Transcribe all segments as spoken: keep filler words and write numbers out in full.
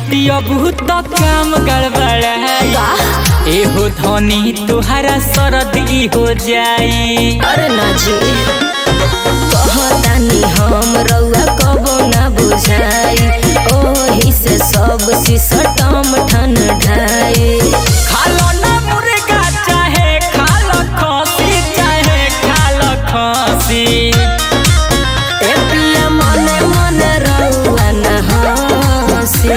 कि अब तो काम गड़बड़ा है एहो धनी तुहरा सरदी हो जाई। अरे ना जी कहतानी हम रउआ कबो ना बुझाई ओही से सब सिसटम ठन ढाई। खालो ना मुर्गा चाहे खालो खसी चाहे खालो खसी ए पिया मने मने रउआ ना हंसी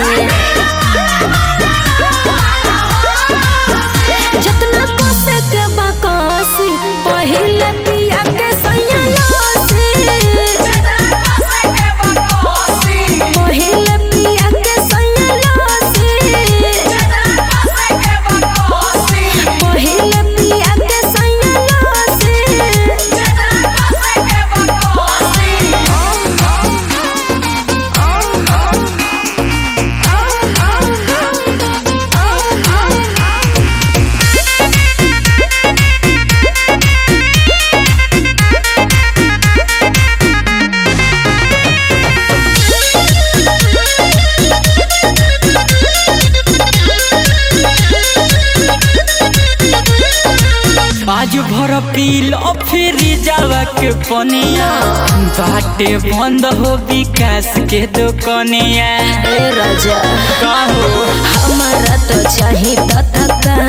जतना कोसे के बकसी पहिले पिया के सैया लसी पहिले पिया के सैया लसी पहिले पिया के सैया लसी। आज भर पील फिर जावा के पनिया बाटे बंद हो विकास के दुकनिया। ए राजा कहो हमारा तो चाही तत्काल